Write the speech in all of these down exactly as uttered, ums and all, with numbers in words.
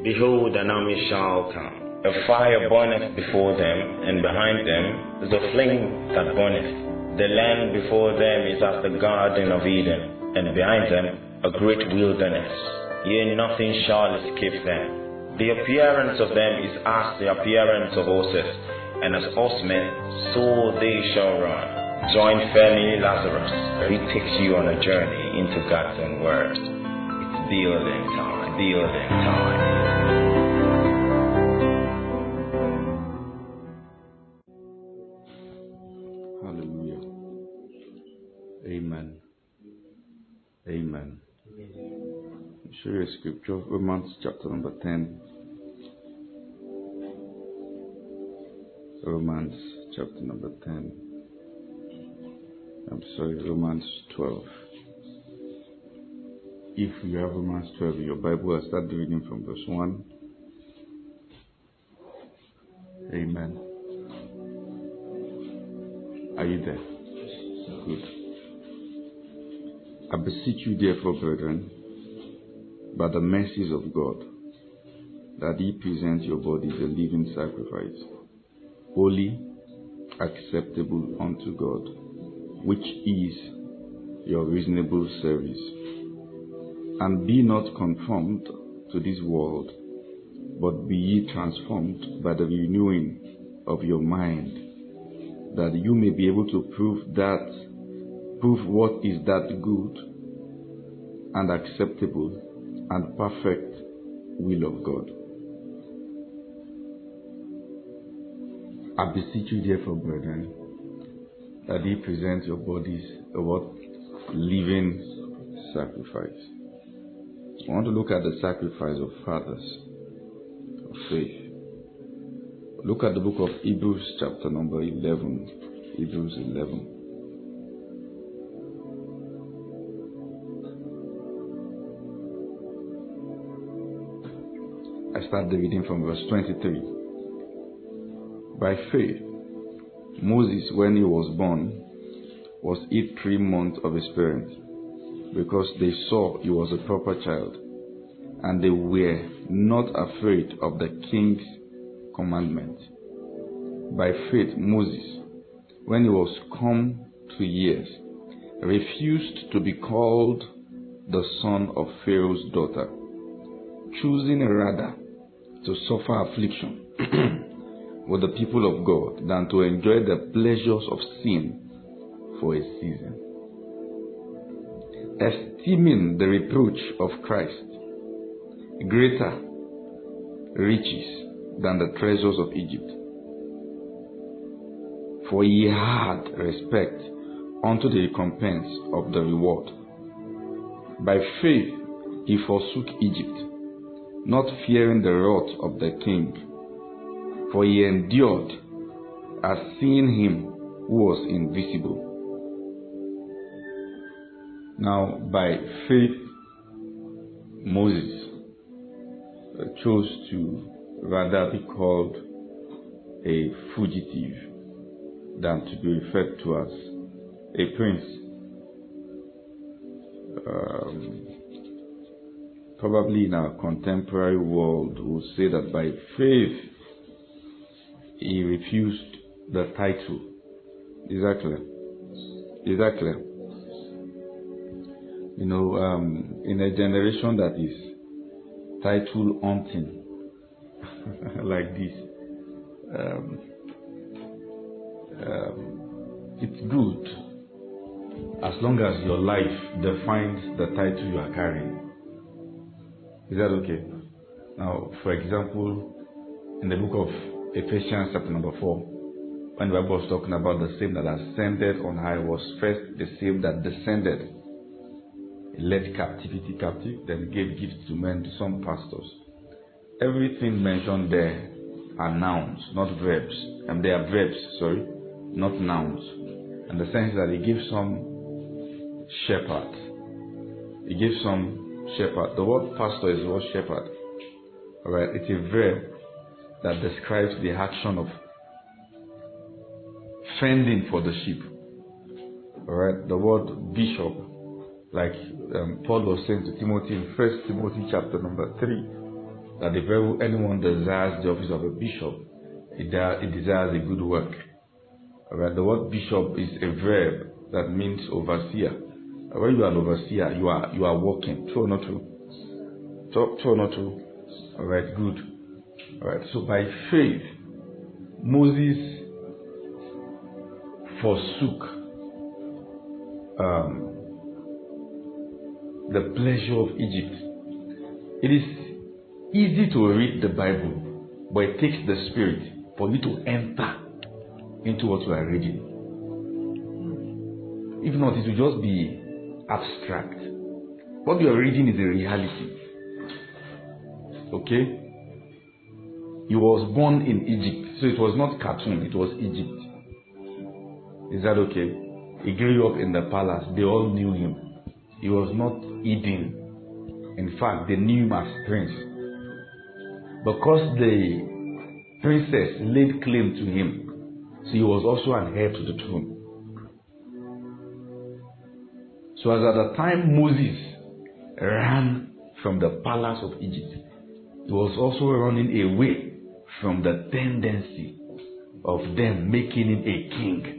Behold, an army shall come. A fire burneth before them, and behind them is a flame that burneth. The land before them is as the garden of Eden, and behind them a great wilderness. Yea, nothing shall escape them. The appearance of them is as the appearance of horses, and as horsemen, so they shall run. Join Femi Lazarus, he takes you on a journey into God's own word. It's building time, building time. Amen. Amen. Show you a scripture, Romans chapter number ten. Romans chapter number ten. I'm sorry, Romans twelve. If you have Romans twelve in your Bible, I'll start reading from verse one. Amen. Are you there? Good. I beseech you, therefore, brethren, by the mercies of God, that ye present your bodies a living sacrifice, holy, acceptable unto God, which is your reasonable service. And be not conformed to this world, but be ye transformed by the renewing of your mind, that you may be able to prove that Prove what is that good and acceptable and perfect will of God. I beseech you, therefore, brethren, that ye present your bodies a what? Living sacrifice. I want to look at the sacrifice of fathers of faith. Look at the book of Hebrews, chapter number eleven. Hebrews eleven. I start the reading from verse twenty-three. By faith, Moses, when he was born, was hid three months of his parents, because they saw he was a proper child, and they were not afraid of the king's commandment. By faith, Moses, when he was come to years, refused to be called the son of Pharaoh's daughter, choosing rather to suffer affliction with the people of God than to enjoy the pleasures of sin for a season, esteeming the reproach of Christ greater riches than the treasures of Egypt. For he had respect unto the recompense of the reward. By faith he forsook Egypt, not fearing the wrath of the king, for he endured as seeing him who was invisible. Now, by faith, Moses chose to rather be called a fugitive than to be referred to as a prince. Um, Probably in our contemporary world, we would say that by faith he refused the title. Is that clear? Is that clear? You know, um, in a generation that is title hunting like this, um, um, it's good as long as your life defines the title you are carrying. Is that okay? Now, for example, in the book of Ephesians chapter number four, when the Bible was talking about the same that ascended on high was first the same that descended. He led captivity captive, then gave gifts to men, to some pastors. Everything mentioned there are nouns, not verbs. And they are verbs, sorry, not nouns. In the sense that he gives some shepherd. He gives some shepherd. The word pastor is the word shepherd. Alright, it's a verb that describes the action of fending for the sheep. Alright, the word bishop, like um, Paul was saying to Timothy in First Timothy chapter number three, that if anyone desires the office of a bishop, it, it desires a good work. Alright, the word bishop is a verb that means overseer. When you are an overseer, you are you are working. True or not true? True, true or not true? Alright, good. Alright, so by faith, Moses forsook um, the pleasure of Egypt. It is easy to read the Bible, but it takes the Spirit for you to enter into what you are reading. If not, it will just be abstract. What you are reading is a reality. Okay? He was born in Egypt, so it was not cartoon, it was Egypt. Is that okay? He grew up in the palace. They all knew him. He was not Eden. In fact, they knew him as prince. Because the princess laid claim to him, so he was also an heir to the throne. So as at the time Moses ran from the palace of Egypt, he was also running away from the tendency of them making him a king.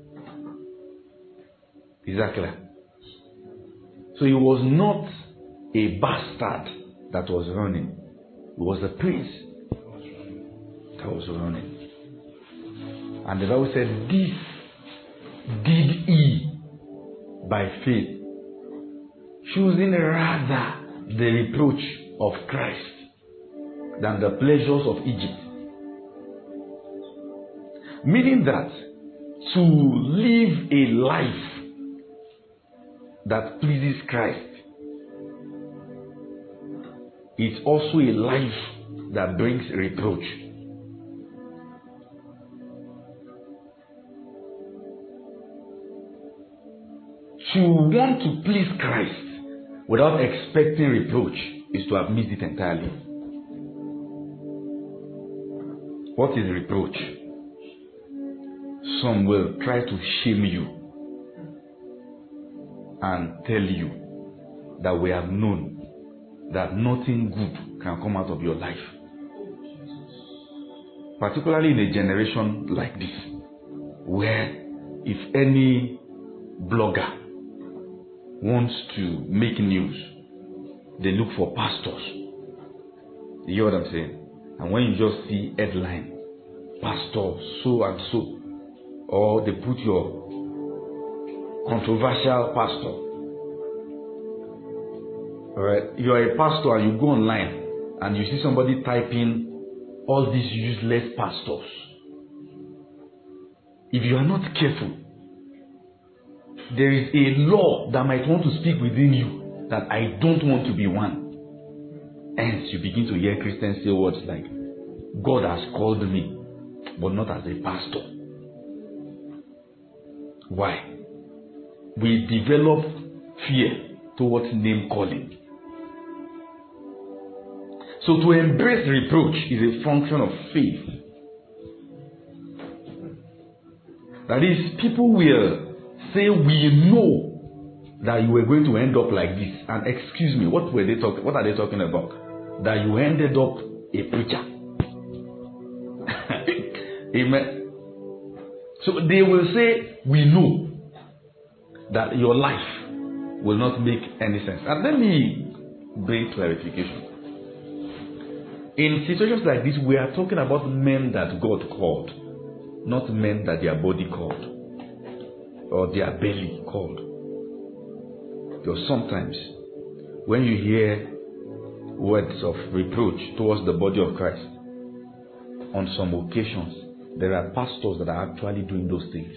Is that clear? So he was not a bastard that was running. It was a prince that was running. And the Bible said, this did he by faith, choosing rather the reproach of Christ than the pleasures of Egypt. Meaning that to live a life that pleases Christ is also a life that brings reproach. To want to please Christ without expecting reproach is to have missed it entirely. What is reproach? Some will try to shame you and tell you that we have known that nothing good can come out of your life. Particularly in a generation like this, where if any blogger wants to make news, they look for pastors. You hear what I'm saying? And when you just see headline, pastor so and so, or they put your controversial pastor. Alright, you are a pastor and you go online and you see somebody typing all these useless pastors. If you are not careful, there is a law that might want to speak within you that I don't want to be one. Hence, you begin to hear Christians say words like, God has called me, but not as a pastor. Why? We develop fear towards name calling. So to embrace reproach is a function of faith. That is, people will say, we know that you were going to end up like this. And excuse me, what were they talking? What are they talking about? That you ended up a preacher. Amen. So they will say, we know that your life will not make any sense. And let me bring clarification. In situations like this, we are talking about men that God called, not men that their body called or their belly called. Because sometimes when you hear words of reproach towards the body of Christ, on some occasions there are pastors that are actually doing those things.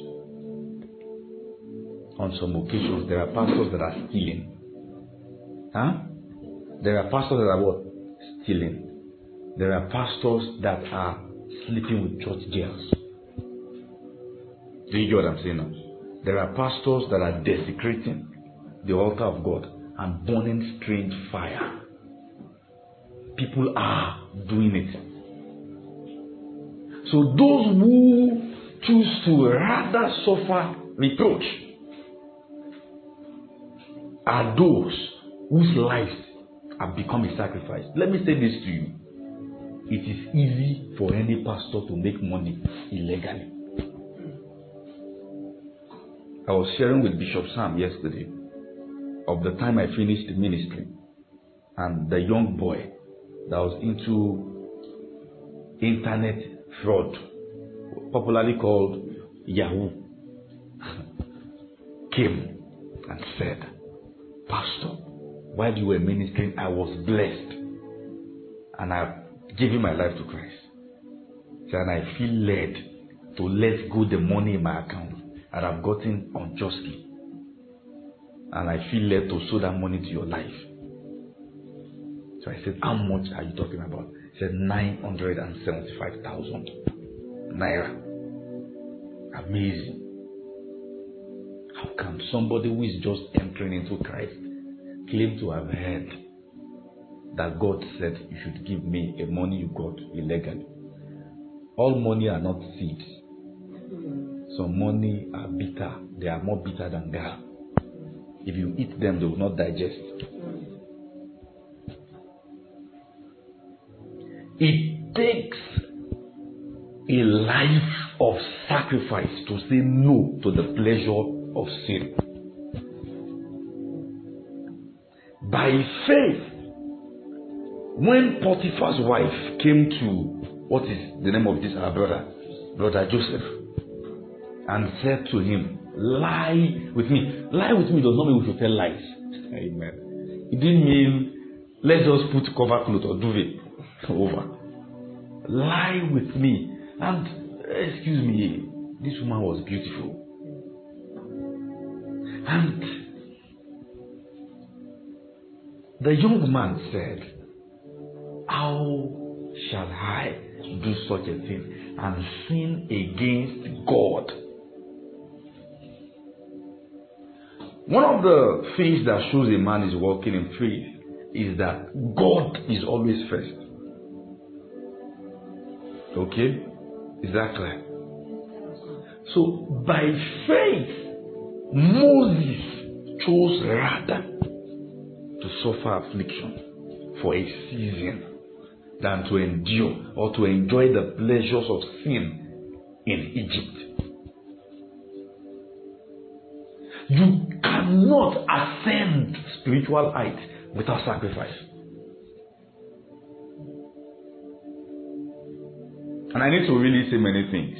On some occasions there are pastors that are stealing. Huh? There are pastors that are what? Stealing. There are pastors that are sleeping with church girls. Do you get what I'm saying now? There are pastors that are desecrating the altar of God and burning strange fire. People are doing it. So those who choose to rather suffer reproach are those whose lives have become a sacrifice. Let me say this to you. It is easy for any pastor to make money illegally. I was sharing with Bishop Sam yesterday of the time I finished the ministry and the young boy that was into internet fraud, popularly called Yahoo, came and said, Pastor, while you were ministering, I was blessed and I've given my life to Christ. So, and I feel led to let go the money in my account that I've gotten unjustly. And I feel led to sow that money to your life. So I said, how much are you talking about? He said, nine hundred seventy-five thousand naira. Amazing. How can somebody who is just entering into Christ claim to have heard that God said you should give me a money you got illegally? All money are not seeds. Some money are bitter. They are more bitter than gall. If you eat them, they will not digest. It takes a life of sacrifice to say no to the pleasure of sin. By faith, when Potiphar's wife came to, what is the name of this, our brother, brother Joseph, and said to him, lie with me. Lie with me does not mean we should tell lies. Amen. It didn't mean, let's just put cover cloth or duvet over. Lie with me. And, excuse me, this woman was beautiful. And the young man said, how shall I do such a thing and sin against God? One of the things that shows a man is walking in faith is that God is always first. Okay? Is that clear? So, by faith, Moses chose rather to suffer affliction for a season than to endure or to enjoy the pleasures of sin in Egypt. You cannot ascend spiritual height without sacrifice. And I need to really say many things.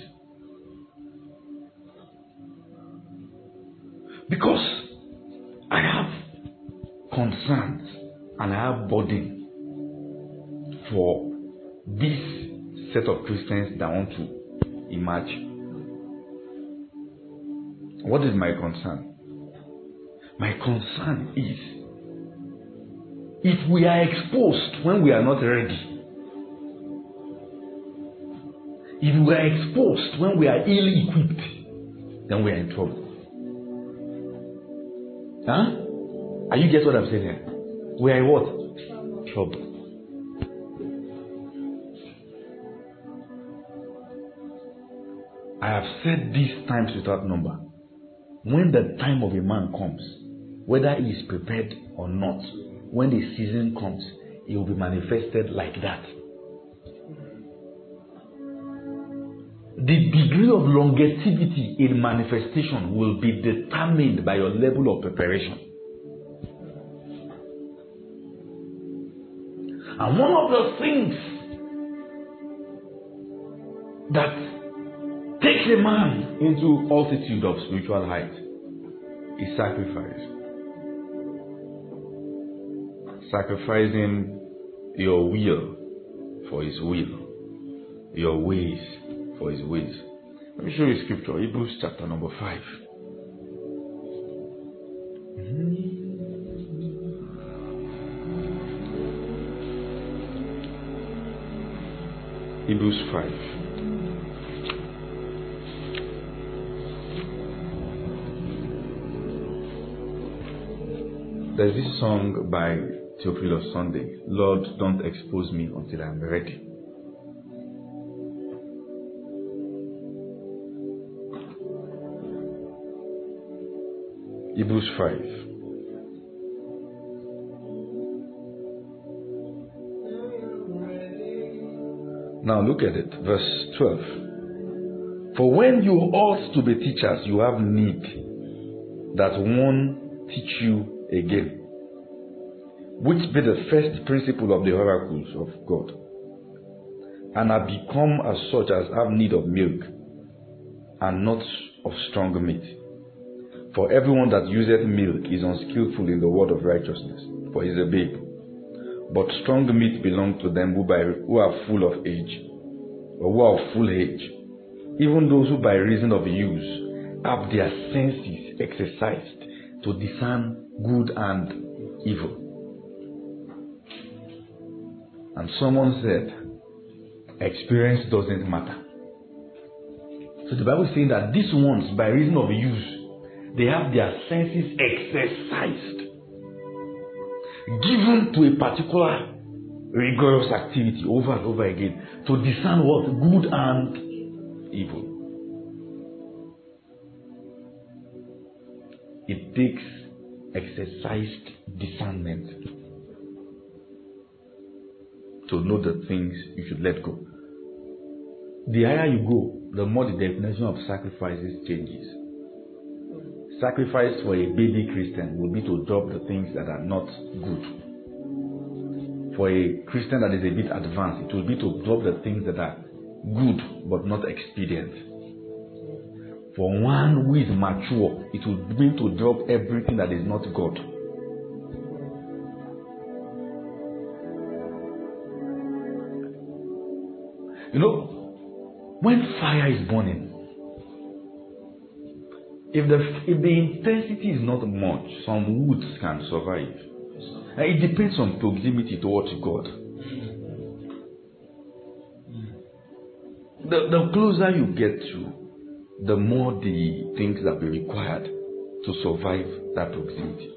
Because I have concerns and I have burden for this set of Christians that want to emerge. What is my concern? My concern is, if we are exposed when we are not ready, if we are exposed when we are ill-equipped, then we are in trouble. Huh? Are you get what I'm saying here? We are in what? Trouble. I have said these times without number. When the time of a man comes, whether he is prepared or not, when the season comes, he will be manifested like that. The degree of longevity in manifestation will be determined by your level of preparation. And one of the things that takes a man into altitude of spiritual height is sacrifice. Sacrificing your will for his will, your ways for his ways. Let me show you scripture, Hebrews chapter number five. Hebrews five. There's this song by Theophilus Sunday, Lord, don't expose me until I'm ready. Hebrews five. Now look at it. Verse twelve. For when you ought to be teachers, you have need that one teach you again, which be the first principle of the oracles of God, and are become as such as have need of milk, and not of strong meat. For everyone that useth milk is unskillful in the word of righteousness, for he is a babe. But strong meat belongs to them who, by, who are full of age, or who are of full age, even those who by reason of use have their senses exercised to discern good and evil. And someone said, experience doesn't matter. So the Bible is saying that these ones, by reason of use, they have their senses exercised, given to a particular rigorous activity over and over again to discern what? Good and evil. It takes exercised discernment to know the things you should let go. The higher you go, the more the definition of sacrifices changes. Sacrifice for a baby Christian will be to drop the things that are not good. For a Christian that is a bit advanced, it will be to drop the things that are good but not expedient. For one who is mature, it will mean to drop everything that is not God. You know, when fire is burning, if the if the intensity is not much, some woods can survive. And it depends on proximity towards God. The, the closer you get to, the more the things that will be required to survive that proximity.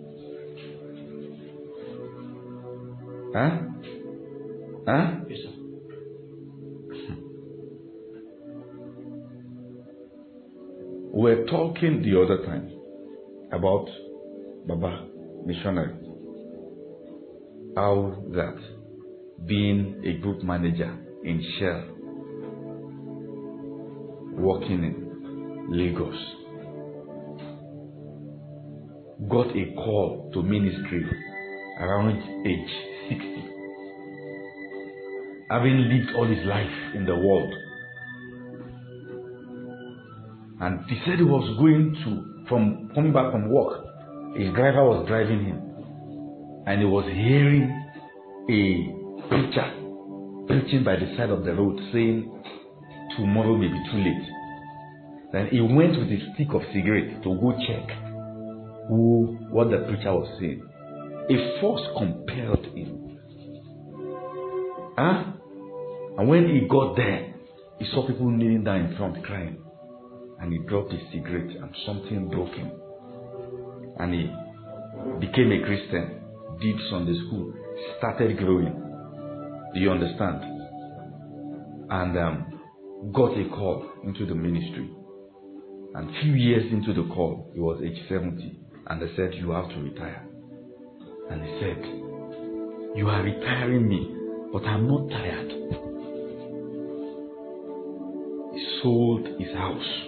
Huh? Huh? Yes, sir. We were talking the other time about Baba missionary. How that being a group manager in Shell, working in Lagos, got a call to ministry around age sixty, having lived all his life in the world. And he said he was going to, from coming back from work, his driver was driving him, and he was hearing a preacher preaching by the side of the road saying, tomorrow may be too late. Then he went with a stick of cigarette to go check who what the preacher was saying. A force compelled him. Huh? And when he got there, he saw people kneeling down in front crying. And he dropped his cigarette and something broke him. And he became a Christian, did Sunday school, started growing. Do you understand? And um, got a call into the ministry. And a few years into the call, he was age seventy. And they said, you have to retire. And he said, you are retiring me, but I'm not tired. He sold his house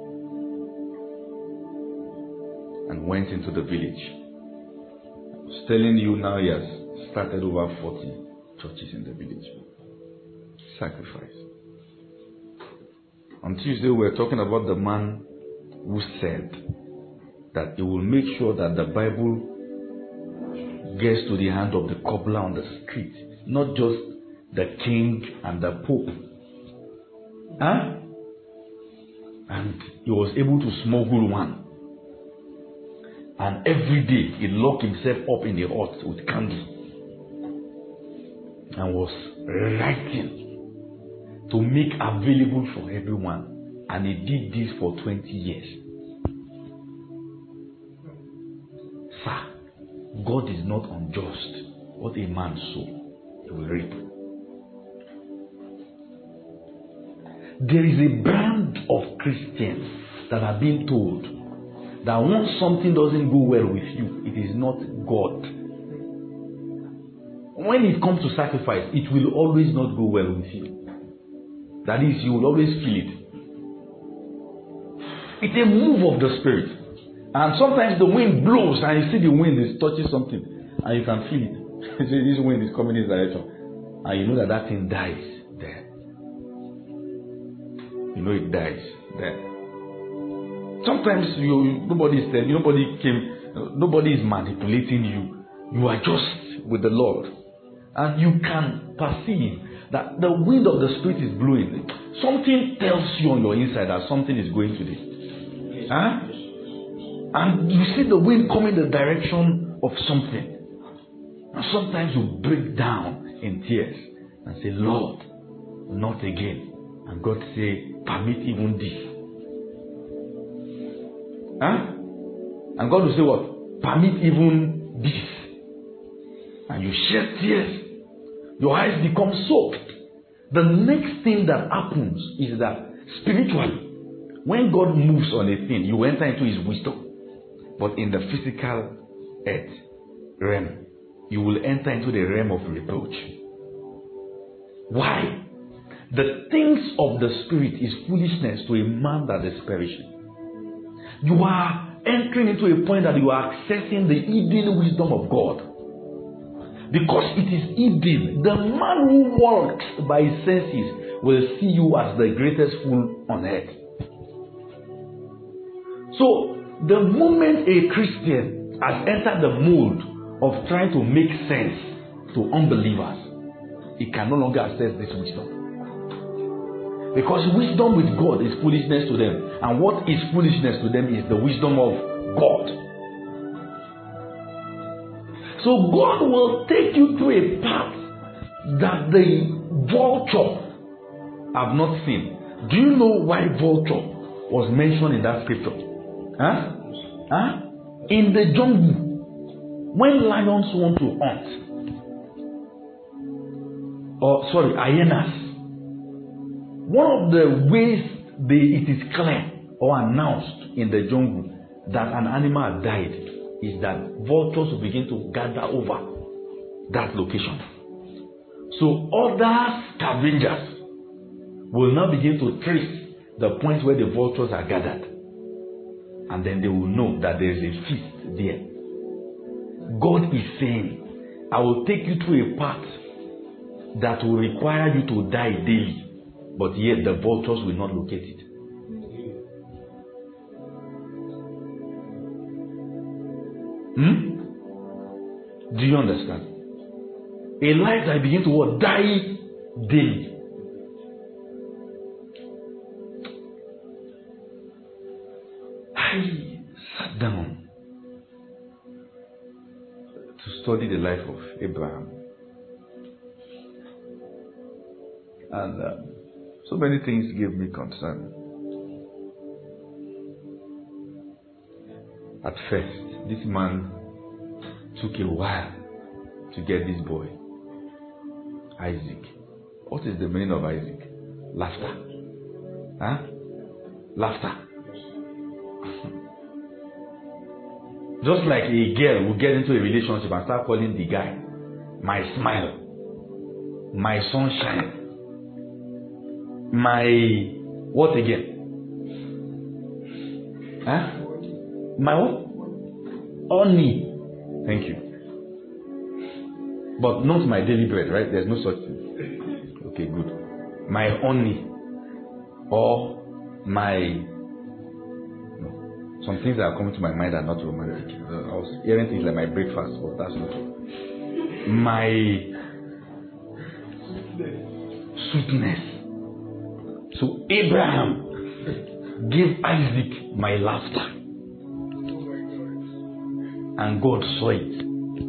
and went into the village. I was telling you now he has started over forty churches in the village. Sacrifice. On Tuesday we were talking about the man who said that he will make sure that the Bible gets to the hand of the cobbler on the street, not just the king and the pope. Huh? And he was able to smuggle one. And every day he locked himself up in the hut with candle and was writing to make available for everyone. And he did this for twenty years. Sir, God is not unjust. What a man sow, he will reap. There is a brand of Christians that are being told that once something doesn't go well with you, it is not God. When it comes to sacrifice, it will always not go well with you. That is, you will always feel it. It's a move of the Spirit. And sometimes the wind blows and you see the wind is touching something and you can feel it. You see, this wind is coming in this direction. And you know that that thing dies there. You know it dies there. Sometimes you nobody is telling you, nobody came, nobody is manipulating you. You are just with the Lord. And you can perceive that the wind of the Spirit is blowing. Something tells you on your inside that something is going to this. Huh? And you see the wind coming in the direction of something. And sometimes you break down in tears and say, Lord, not again. And God say, permit even this. Huh? And God will say what? Permit even this. And you shed tears. Your eyes become soaked. The next thing that happens is that spiritually, when God moves on a thing, you enter into His wisdom. But in the physical earth realm, you will enter into the realm of reproach. Why? The things of the Spirit is foolishness to a man that is perishing. You are entering into a point that you are accessing the hidden wisdom of God. Because it is hidden. The man who walks by his senses will see you as the greatest fool on earth. So, the moment a Christian has entered the mold of trying to make sense to unbelievers, he can no longer access this wisdom. Because wisdom with God is foolishness to them. And what is foolishness to them is the wisdom of God. So God will take you to a path that the vulture have not seen. Do you know why vulture was mentioned in that scripture? Huh? Huh? In the jungle, when lions want to hunt, or sorry, hyenas, one of the ways they, it is clear or announced in the jungle that an animal has died is that vultures will begin to gather over that location. So other scavengers will now begin to trace the point where the vultures are gathered. And then they will know that there is a feast there. God is saying, I will take you to a path that will require you to die daily. But yet the vultures will not locate it. Hmm? Do you understand? A life that begins to what? Die daily. I sat down to study the life of Abraham. And uh, so many things gave me concern. At first, this man took a while to get this boy, Isaac. What is the meaning of Isaac? Laughter. Huh? Laughter. Just like a girl will get into a relationship and start calling the guy my smile, my sunshine, my what again? Huh? My what? Honey. Thank you. But not my daily bread, right? There's no such thing. Okay, good. My honey. Or my... No. Some things that are coming to my mind are not romantic. I was hearing things like my breakfast, but that's not true. My sweetness. So Abraham gave Isaac my laughter. And God saw it.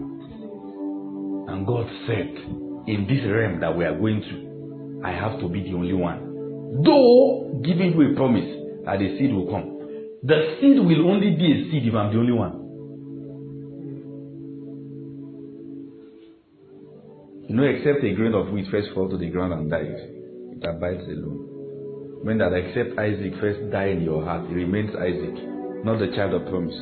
And God said, in this realm that we are going to, I have to be the only one. Though giving you a promise that the seed will come. The seed will only be a seed if I'm the only one. You know, except a grain of wheat first fall to the ground and dies, it abides alone. When that except Isaac first die in your heart, it remains Isaac, not the child of promise.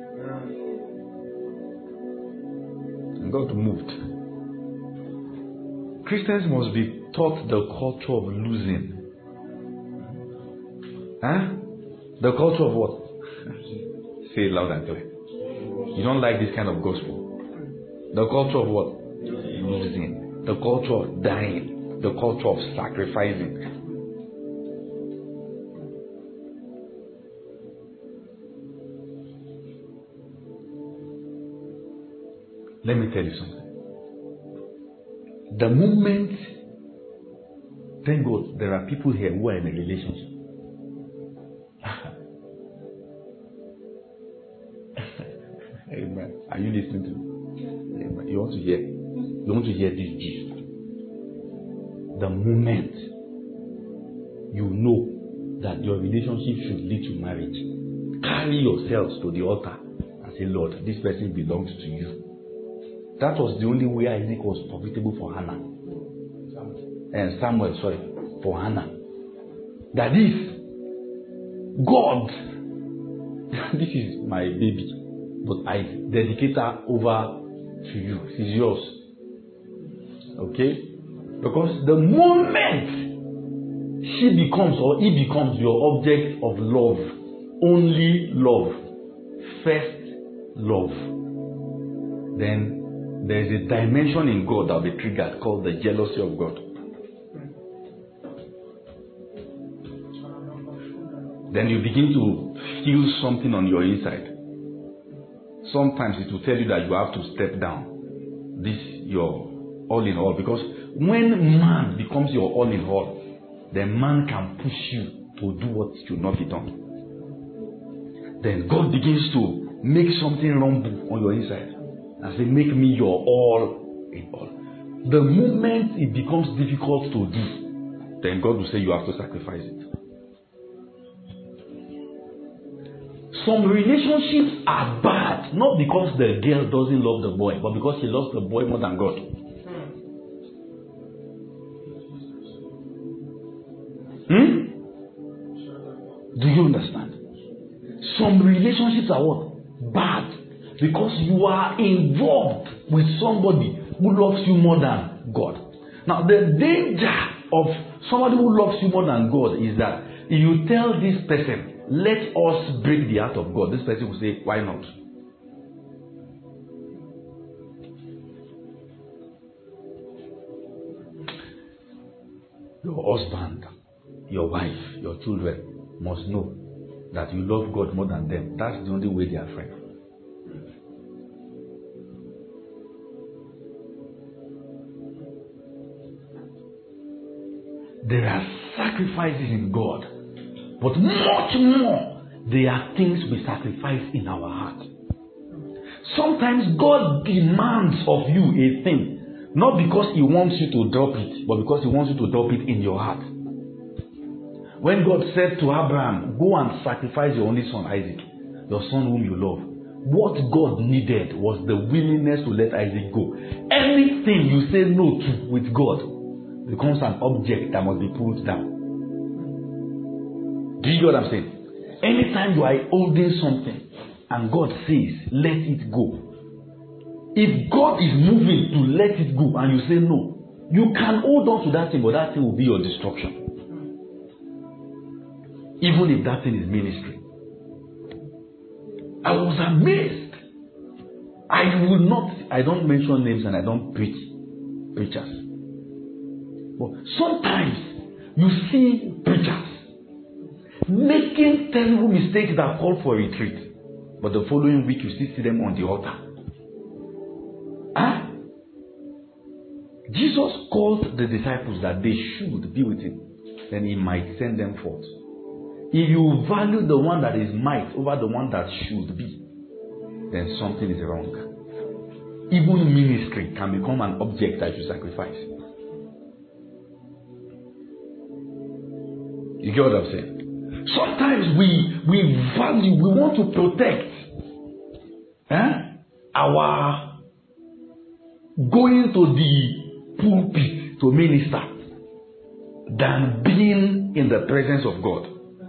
And God moved. Christians must be taught the culture of losing. Huh? The culture of what? Say it loud and clear. You don't like this kind of gospel. The culture of what? Losing. The culture of dying. The culture of sacrificing. Let me tell you something. The moment, thank God, there are people here who are in a relationship. Amen. Are you listening to me? Amen. You want to hear? You want to hear this gist? The moment you know that your relationship should lead to marriage, carry yourselves to the altar and say, Lord, this person belongs to you. That was the only way Isaac was profitable for Hannah. And Samuel, sorry, for Hannah. That is, God, this is my baby, but I dedicate her over to you. She's yours. Okay? Because the moment she becomes or he becomes your object of love, only love, first love, then there is a dimension in God that will be triggered called the jealousy of God. Then you begin to feel something on your inside. Sometimes it will tell you that you have to step down. This your all in all. Because when man becomes your all in all, then man can push you to do what should not be done. Then God begins to make something rumble on your inside and say, make me your all in all. The moment it becomes difficult to do, then God will say you have to sacrifice it. Some relationships are bad, not because the girl doesn't love the boy, but because she loves the boy more than God. Hmm? Do you understand? Some relationships are what? Bad. Because you are involved with somebody who loves you more than God. Now, the danger of somebody who loves you more than God is that if you tell this person, let us break the heart of God, this person will say, why not? Your husband, your wife, your children must know that you love God more than them. That's the only way they are friends. There are sacrifices in God, but much more, there are things we sacrifice in our heart. Sometimes God demands of you a thing, not because He wants you to drop it, but because He wants you to drop it in your heart. When God said to Abraham, go and sacrifice your only son Isaac, your son whom you love, what God needed was the willingness to let Isaac go. Anything you say no to with God becomes an object that must be pulled down. Do you get what I'm saying? Anytime you are holding something and God says, let it go. If God is moving to let it go and you say no, you can hold on to that thing, but that thing will be your destruction. Even if that thing is ministry. I was amazed. I will not, I don't mention names and I don't preach preachers. But sometimes you see preachers making terrible mistakes that call for retreat, but the following week you still see them on the altar. Huh? Jesus called the disciples that they should be with Him, then He might send them forth. If you value the one that is might over the one that should be, then something is wrong. Even ministry can become an object that you sacrifice. You get what I'm saying? Sometimes we we value, we want to protect eh, our going to the pulpit to minister than being in the presence of God.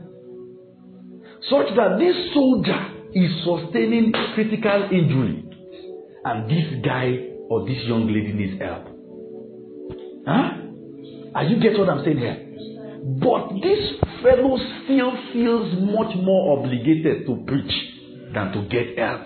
Such that this soldier is sustaining critical injury and this guy or this young lady needs help. Huh? Are you get what I'm saying here? But this fellow still feels much more obligated to preach than to get help.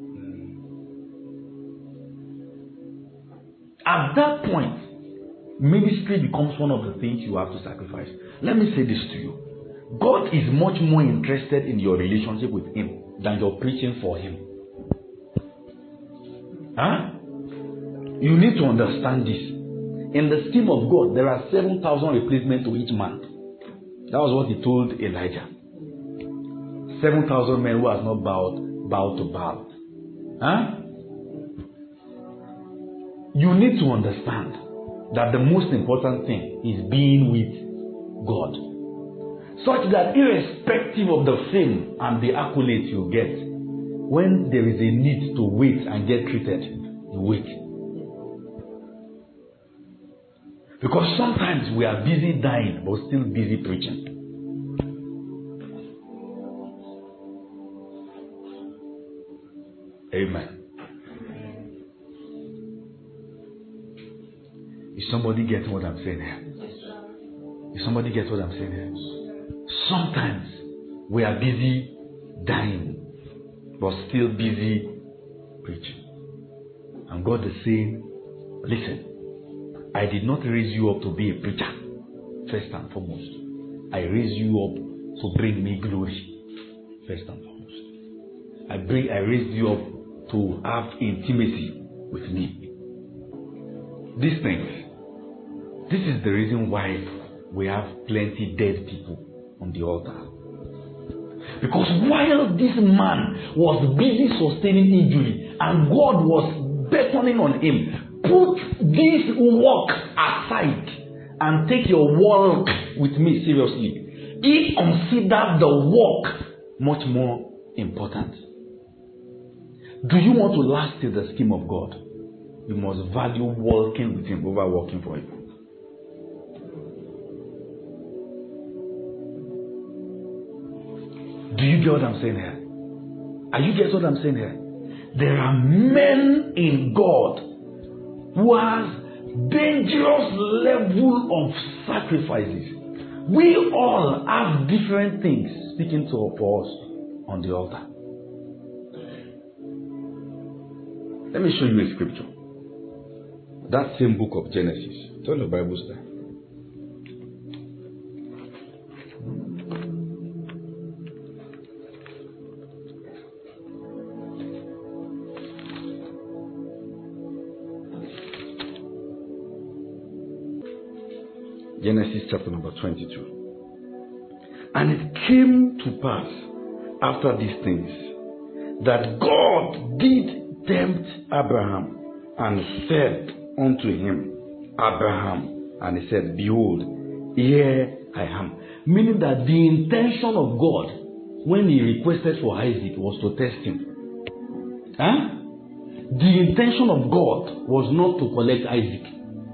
At that point, ministry becomes one of the things you have to sacrifice. Let me say this to you. God is much more interested in your relationship with Him than your preaching for Him. Huh? You need to understand this. In the scheme of God, there are seven thousand replacements to each man. That was what He told Elijah. seven thousand men who have not bowed, bowed to Baal. Huh? You need to understand that the most important thing is being with God. Such that irrespective of the fame and the accolades you get, when there is a need to wait and get treated, you wait. Because sometimes we are busy dying but still busy preaching. Amen. Is somebody getting what I'm saying here? Is somebody getting what I'm saying here? Sometimes we are busy dying but still busy preaching. And God is saying, listen, I did not raise you up to be a preacher, first and foremost. I raised you up to bring me glory, first and foremost. I bring, I raised you up to have intimacy with me. These things. This is the reason why we have plenty dead people on the altar. Because while this man was busy sustaining injury and God was beckoning on him, put this work aside and take your walk with me seriously. He considered the work much more important. Do you want to last in the scheme of God? You must value walking with Him over working for Him. Do you get what I'm saying here? Are you getting what I'm saying here? There are men in God who has dangerous level of sacrifices. We all have different things speaking to for us on the altar. Let me show you a scripture. That same book of Genesis. Turn the Bible there. Genesis chapter number twenty-two. And it came to pass after these things that God did tempt Abraham and said unto him, Abraham, and he said, behold, here I am. Meaning that the intention of God when He requested for Isaac was to test him. Huh? The intention of God was not to collect Isaac.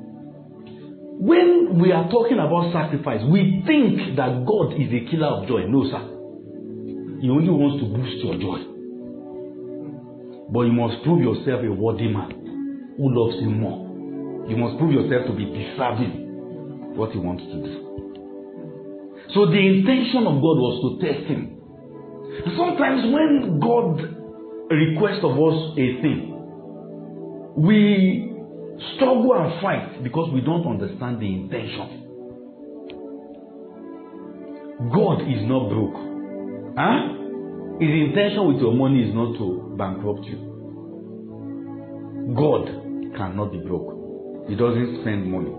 When we are talking about sacrifice, we think that God is a killer of joy. No, sir. He only wants to boost your joy. But you must prove yourself a worthy man who loves Him more. You must prove yourself to be deserving what He wants to do. So the intention of God was to test him. Sometimes when God requests of us a thing, we struggle and fight because we don't understand the intention. God is not broke. Huh? His intention with your money is not to bankrupt you. God cannot be broke. He doesn't spend money.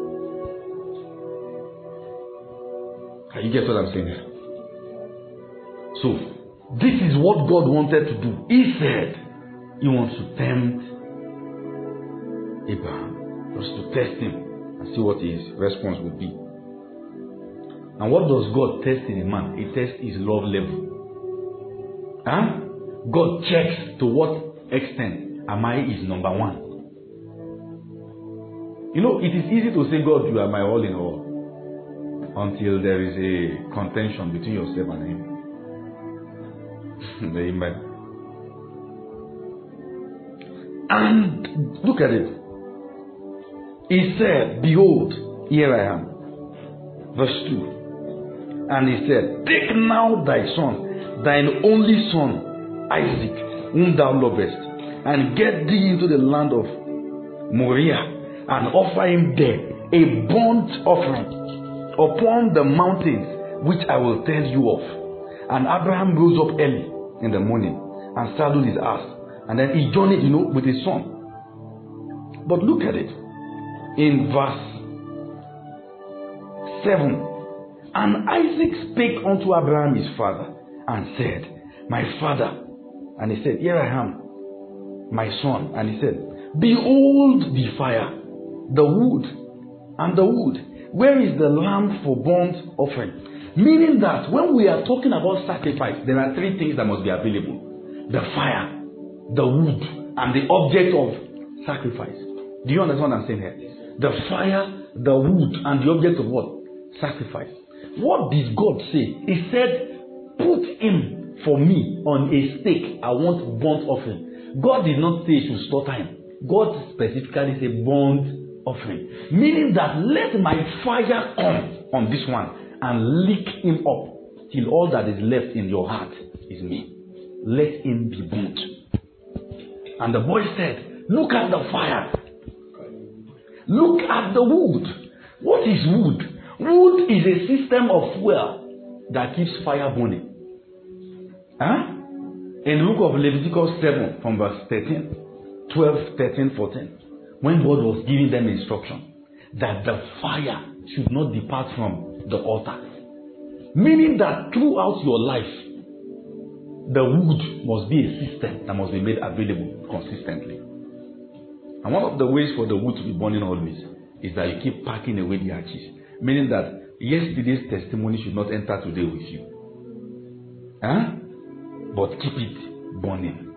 Can you get what I'm saying here? So, this is what God wanted to do. He said He wants to tempt Abraham, just to test him and see what his response would be. And what does God test in a man? He tests his love level. Huh? God checks to what extent am I his number one. You know, it is easy to say, God, you are my all in all, until there is a contention between yourself and Him. Amen. And look at it. He said, behold, here I am. Verse two. And he said, take now thy son, thine only son, Isaac, whom thou lovest, and get thee into the land of Moriah, and offer him there a burnt offering upon the mountains which I will tell you of. And Abraham rose up early in the morning and saddled his ass, and then he journeyed, you know, with his son. But look at it in verse seven. And Isaac spake unto Abraham his father, and said, my father. And he said, here I am, my son. And he said, behold the fire, the wood, and the wood. Where is the lamb for burnt offering? Meaning that when we are talking about sacrifice, there are three things that must be available: the fire, the wood, and the object of sacrifice. Do you understand what I'm saying here? The fire, the wood, and the object of what? Sacrifice. What did God say? He said, put him for me on a stake. I want burnt offering. God did not say you should slaughter him. God specifically said burnt offering. Meaning that let my fire come on this one and lick him up till all that is left in your heart is me. Let him be burnt. And the boy said, look at the fire. Look at the wood. What is wood? Wood is a system of fuel that keeps fire burning. Huh? In the book of Leviticus seven, from verse thirteen, twelve, thirteen, fourteen, when God was giving them instruction that the fire should not depart from the altar. Meaning that throughout your life, the wood must be a system that must be made available consistently. And one of the ways for the wood to be burning always is that you keep packing away the ashes. Meaning that yesterday's testimony should not enter today with you. Huh? But keep it burning.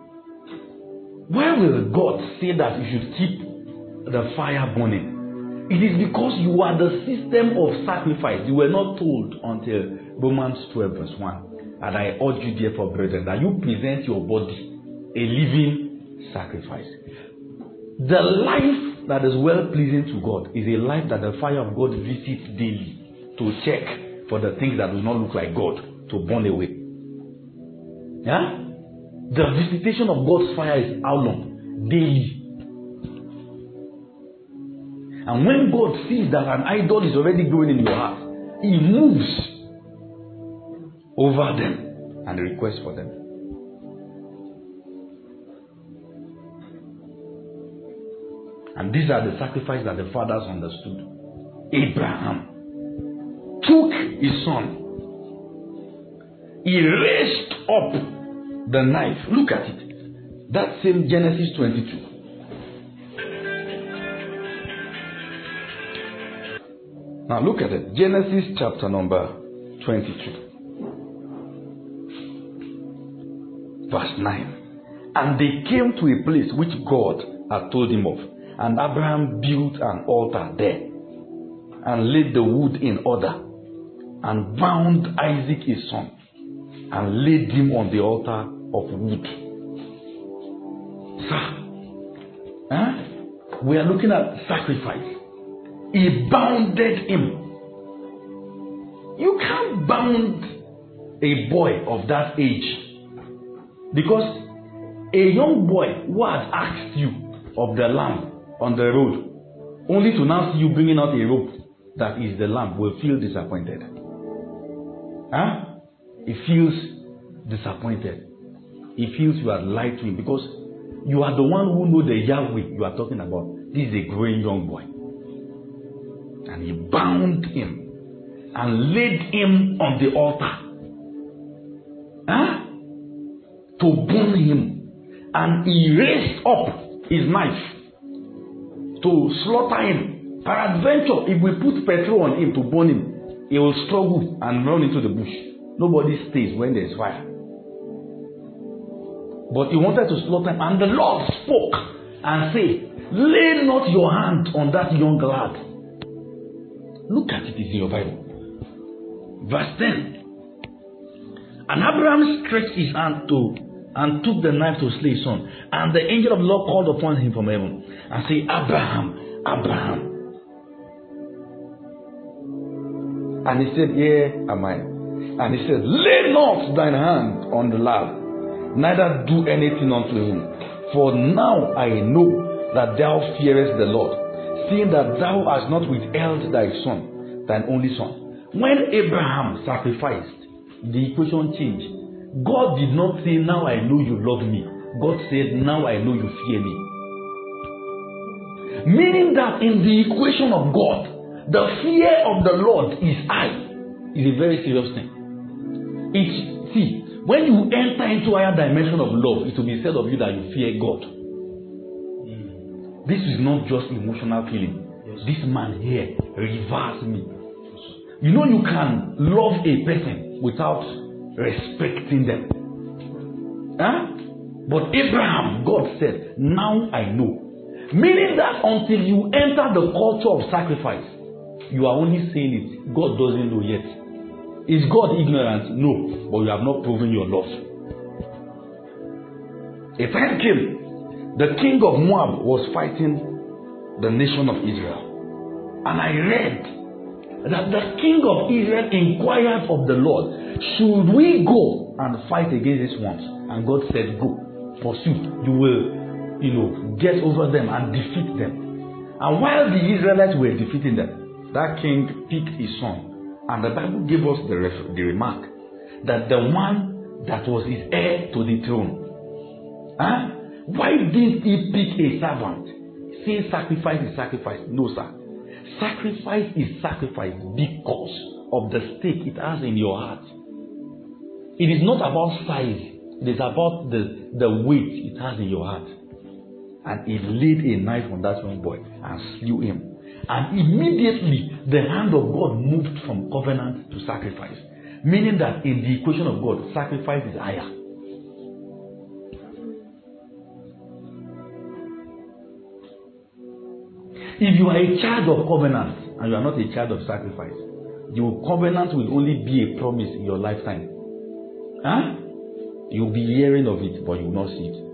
Why will God say that you should keep the fire burning? It is because you are the system of sacrifice. You were not told until Romans twelve verse one. And I urge you therefore, brethren, that you present your body a living sacrifice. The life that is well pleasing to God is a life that the fire of God visits daily to check for the things that do not look like God to burn away. Yeah? The visitation of God's fire is how long? Daily. And when God sees that an idol is already growing in your heart, He moves over them and requests for them. And these are the sacrifices that the fathers understood. Abraham took his son. He raised up the knife. Look at it. That same Genesis twenty-two. Now look at it. Genesis chapter number twenty-two. Verse nine. And they came to a place which God had told him of. And Abraham built an altar there, and laid the wood in order, and bound Isaac his son, and laid him on the altar of wood. Sir, huh? We are looking at sacrifice. He bounded him. You can't bound a boy of that age, because a young boy who has asked you of the lamb on the road, only to now see you bringing out a rope that is the lamb, will feel disappointed. Huh? He feels disappointed. He feels you have lied to him, because you are the one who knows the Yahweh you are talking about. This is a growing young boy. And he bound him and laid him on the altar. Huh? To burn him. And he raised up his knife to slaughter him. Peradventure, if we put petrol on him to burn him, he will struggle and run into the bush. Nobody stays when there is fire. But he wanted to slaughter him, and the Lord spoke and said, lay not your hand on that young lad. Look at it, it's in your Bible. Verse ten. And Abraham stretched his hand to and took the knife to slay his son. And the angel of the Lord called upon him from heaven and said, Abraham, Abraham. And he said, Here am I. And he said, Lay not thine hand on the lad, neither do anything unto him. For now I know that thou fearest the Lord, seeing that thou hast not withheld thy son, thine only son. When Abraham sacrificed, the equation changed. God did not say, Now I know you love me. God said, Now I know you fear me. Meaning that in the equation of God, the fear of the Lord is high. It's a very serious thing. It, see, when you enter into a higher dimension of love, it will be said of you that you fear God. Mm. This is not just emotional feeling. Yes. This man here reveres me. You know you can love a person without respecting them. Huh? But Abraham, God said, Now I know. Meaning that until you enter the culture of sacrifice, you are only saying it. God doesn't know yet. Is God ignorant? No. But you have not proven your love. A time came, the king of Moab was fighting the nation of Israel. And I read that the king of Israel inquired of the Lord, should we go and fight against these ones? And God said, Go, pursue. You will, you know, get over them and defeat them. And while the Israelites were defeating them, that king picked his son. And the Bible gave us the, ref- the remark that the one that was his heir to the throne, huh? Why didn't he pick a servant? Say sacrifice is sacrifice. No, sir. Sacrifice is sacrifice because of the stake it has in your heart. It is not about size. It is about the, the weight it has in your heart. And he laid a knife on that young boy and slew him. And immediately the hand of God moved from covenant to sacrifice. Meaning that in the equation of God, sacrifice is higher. If you are a child of covenant and you are not a child of sacrifice, your covenant will only be a promise in your lifetime. Huh? You'll be hearing of it, but you will not see it.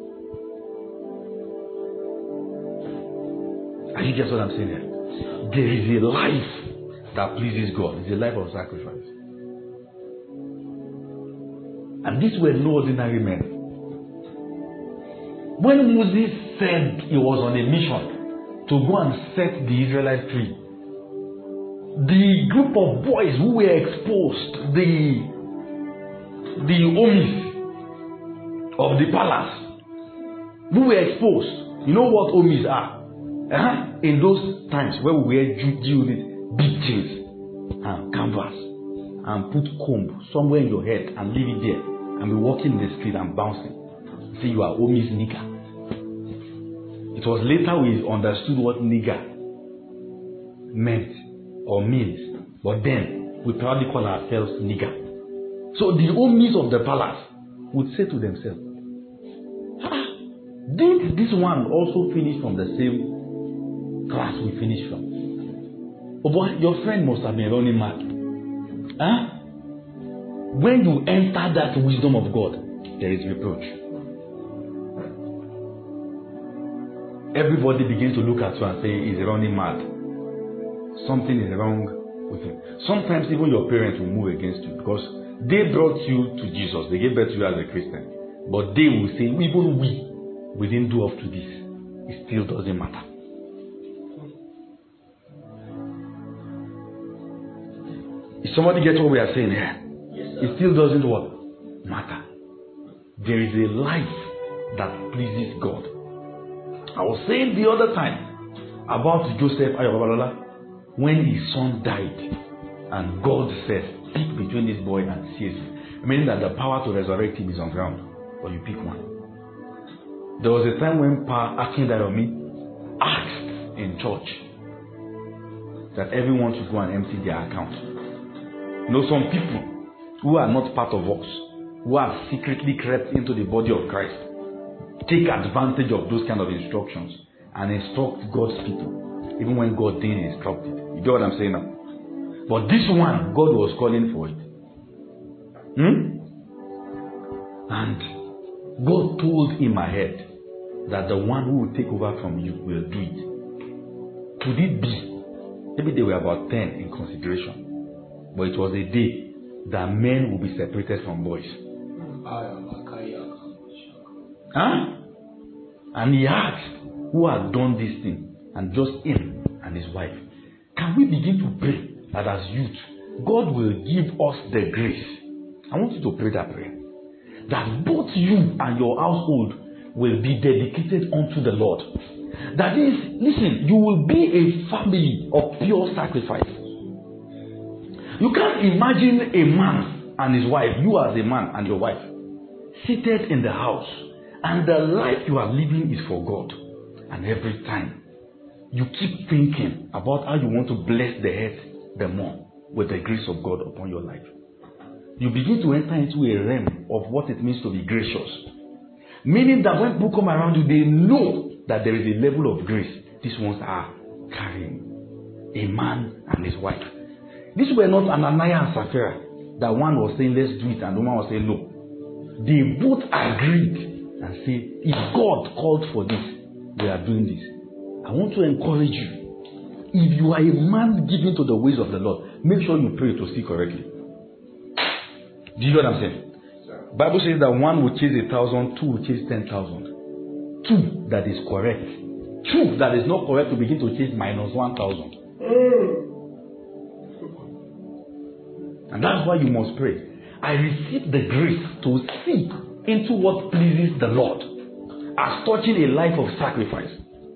Are you guess what I'm saying here? There is a life that pleases God. It's a life of sacrifice. And these were no ordinary men. When Moses said he was on a mission to go and set the Israelites free, the group of boys who were exposed, the the homies of the palace, who were exposed, you know what homies are? Uh-huh. In those times where we wear jewelry, big jeans and canvas and put comb somewhere in your head and leave it there and be walking in the street and bouncing. See, you are homies nigger. It was later we understood what nigger meant or means, but then we proudly call ourselves nigger. So the homies of the palace would say to themselves, ah, didn't this one also finish from the same class we finished from? Oh boy, your friend must have been running mad. Huh? When you enter that wisdom of God, there is reproach. Everybody begins to look at you and say, he's running mad. Something is wrong with him. Sometimes even your parents will move against you because they brought you to Jesus. They gave birth to you as a Christian. But they will say, even we, we didn't do up to this. It still doesn't matter. If somebody gets what we are saying here, yes, it still doesn't what? Matter. There is a life that pleases God. I was saying the other time about Joseph Ayobabalola when his son died and God said, pick between this boy and Caesar. Meaning that the power to resurrect him is on ground, but you pick one. There was a time when Pa Akindayomi asked in church that everyone should go and empty their account. You know, some people who are not part of us, who have secretly crept into the body of Christ, take advantage of those kind of instructions and instruct God's people, even when God didn't instruct it. You get what I'm saying now? But this one, God was calling for it. Hmm? And God told him ahead that the one who will take over from you will do it. Could it be? Maybe they were about ten in consideration. but it was a day that men will be separated from boys. Huh? And he asked, who had done this thing? And just him and his wife. Can we begin to pray that as youth, God will give us the grace? I want you to pray that prayer. That both you and your household will be dedicated unto the Lord. That is, listen, you will be a family of pure sacrifice. You can't imagine a man and his wife, you as a man and your wife, seated in the house, and the life you are living is for God. And every time you keep thinking about how you want to bless the head the more with the grace of God upon your life, you begin to enter into a realm of what it means to be gracious. Meaning that when people come around you, they know that there is a level of grace these ones are carrying. A man and his wife. These were not Ananias and Sapphira that one was saying let's do it and the woman was saying no. They both agreed and said, if God called for this, we are doing this. I want to encourage you. If you are a man given to the ways of the Lord, make sure you pray to see correctly. Do you know what I'm saying? Bible says that one will chase a thousand, two will chase ten thousand. Two that is correct. Two that is not correct will begin to chase minus one thousand. And that's why you must pray. I receive the grace to seek into what pleases the Lord as touching a life of sacrifice.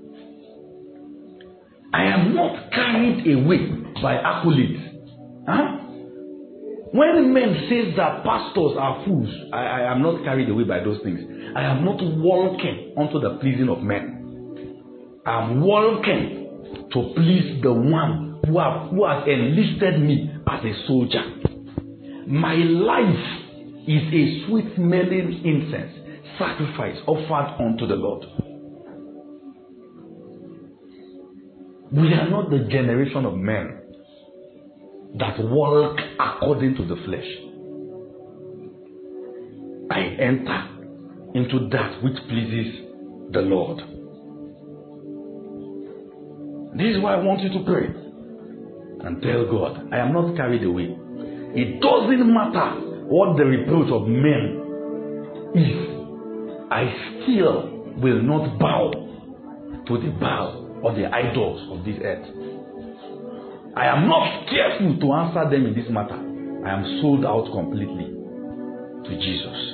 I am not carried away by accolades. Huh? When men say that pastors are fools, I, I am not carried away by those things. I am not walking unto the pleasing of men. I am walking to please the one who, have, who has enlisted me as a soldier. My life is a sweet-smelling incense, sacrifice offered unto the Lord. We are not the generation of men that walk according to the flesh. I enter into that which pleases the Lord. This is why I want you to pray and tell God, I am not carried away. It doesn't matter what the reproach of men is. I still will not bow to the Baal or the idols of this earth. I am not careful to answer them in this matter. I am sold out completely to Jesus.